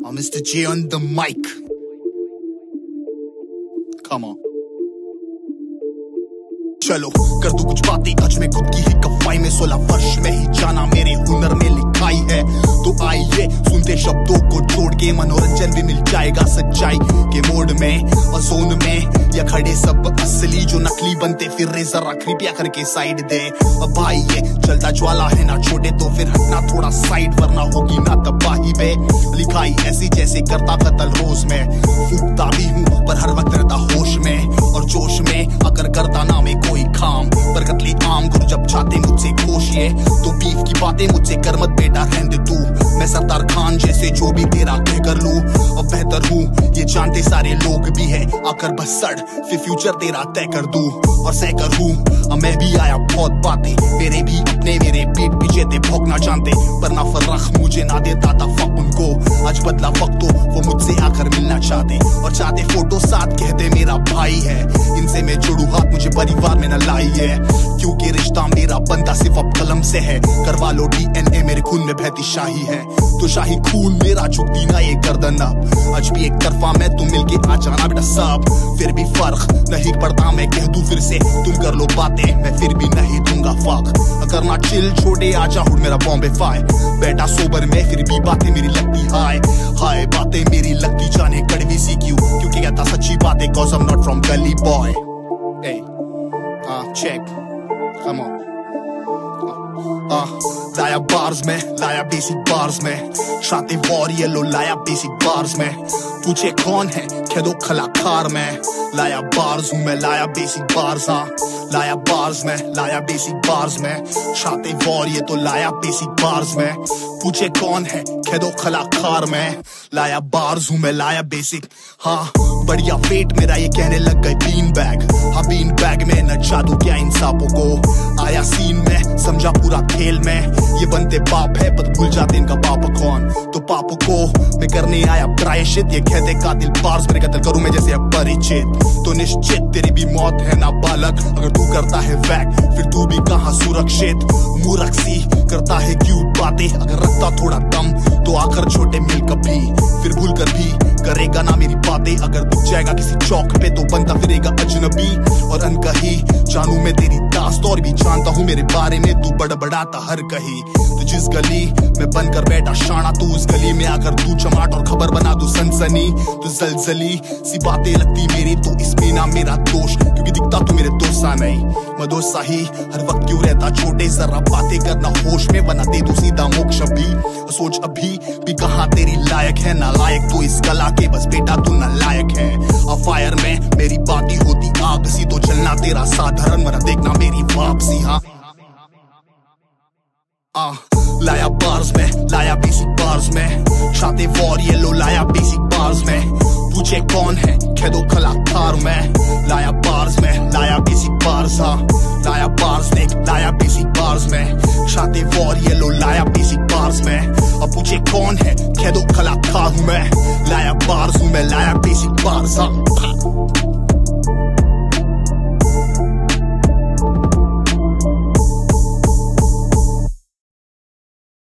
I'm Mr. J on the mic. Come on. चलो कर दू कुछ बातें आज मैं खुद की ही कफाई में 16 वर्ष में ही जाना मेरे हुनर में लिखाई है। तो आइए सुनते शब्दों को जोड़ के मनोरंजन भी मिल जाएगा सच्चाई के मोड में और जोन में। या खड़े सब असली जो नकली बनते फिर रे जरा कृपया करके साइड दे। अब भाई ये चलता ज्वाला है ना छोटे तो फिर हटना थोड़ा साइड वरना होगी ना तबाही में। लिखाई ऐसी जैसे करता कतल रोज में फूकता भी हूँ पर हर वक्त रहता होश में और जोश में। अगर करता ना मैं कोई काम पर कतले आम गुरु जब चाहते मुझसे खोशिए तो बीफ की बातें मुझसे कर मत बेटा रहने तू। मैं सरदार खान जैसे जो भी तेरा तय कर लूं और बेहतर हूँ ये जानते सारे लोग भी है। आकर बस सड़ फिर फ्यूचर तेरा तय कर दूं और सह कर हूँ। अब मैं भी आया बहुत बातें मेरे भी अपने मेरे पीठ पीछे थे भोंकना जानते पर ना फर्क मुझे ना देता था फक उनको। आज बदला वक्त तो वो मुझसे आकर मिलना चाहते और चाहते फोटो साथ कहते मेरा भाई है। इनसे मैं जुड़ू हाथ मुझे परिवार में न लाई है क्योंकि रिश्ता मेरा बंदा सिर्फ अब कलम से है। करवा लो DNA मेरे खून में बहती शाही है तो शाही खून मेरा झुकती ना ये गर्दन अब। आज भी एक तरफा मैं तुम मिलके आ जाना बेटा सब फिर भी फर्क नहीं पड़ता मैं कह दूं फिर से तुम कर लो बातें मैं फिर भी नहीं दूंगा फक। अगर ना चिल छोड़े आजा हुड मेरा बॉम्बे फाय बेटा सोबर में फिर भी बातें मेरी लगती हाय हाय बातें मेरी लगती जाने कड़वी सी क्यों क्योंकि कहता सच्ची बातें cause I'm not from gully boy. Hey, check, come on. लाया बार्स में लाया बेसिक बार्स में शाते वॉरियर लो लाया बेसिक बार्स में पूछे कौन है कह दो कलाकार में लाया बार्स हूँ मैं लाया बेसिक बार्स। हाँ लाया बार्स में लाया बेसिक बार्स में शाते वॉरियर तो लाया बेसिक बार्स में पूछे कौन है कह दो कलाकार में लाया बार्स हूँ मैं लाया बेसिक। हाँ बढ़िया वेट मेरा ये कहने लग गए बीन बैग। हाँ बीन बैग में न जादू क्या इंसाफों को आया सीन में समझा पूरा खेल में ये बनते बाप है पर भूल जाते इनका बाप कौन। तो पापों को मैं करने आया प्रायश्चित ये कहते कातिल बार्स मेरे कत्ल करूं मैं जैसे अपरिचित तो निश्चित तेरी भी मौत है ना बालक अगर तू करता है वैक फिर तू भी कहाँ सुरक्षित। मूर्ख सी करता है क्यूट बातें अगर रखता थोड़ा दम तो आकर छोटे मिल कभी फिर भूल कर भी करेगा ना मेरी बातें। अगर दिख जाएगा किसी चौक पे तो बनता फिरेगा अजनबी और अनकही जानू मैं तेरी दास्त और भी जानता हूँ मेरे बारे में तू बड़बड़ाता हर कहीं। तो जिस गली में बनकर बैठा शाना तू उस गली में आकर तू चमाट और खबर बना दू सनसनी तो जलजली सी बातें लगती मेरी तो इसमें ना मेरा दोष क्योंकि दिखता तू मेरे दोस्ता नहीं मदोसा ही हर वक्त क्यों रहता छोटे जरा बातें करना होश में बना दे तू सीधा मोक्ष भी सोच अभी भी कहाँ तेरी लायक है ना लायक तो इस कला के बस बेटा तू ना लायक है। फायर में मेरी बाती होती आग सी तो चलना तेरा साधारण मरा देखना मेरी वापसी। हाँ लाया बार्स में लाया बेसिक बार्स में शाते वॉरियर लो लाया बेसिक बार्स में पूछे कौन है कह दो कलाकार में लाया बार्स में लाया बेसिक बार्स। हाँ लाया बार्स में लाया बेसिक बार्स में शाते वॉरियर लो लाया बेसिक बार्स में अब पूछे कौन है कह दो कलाकार हूँ मैं लाया बार्स हूँ मैं लाया बेसिक बार्स। हाँ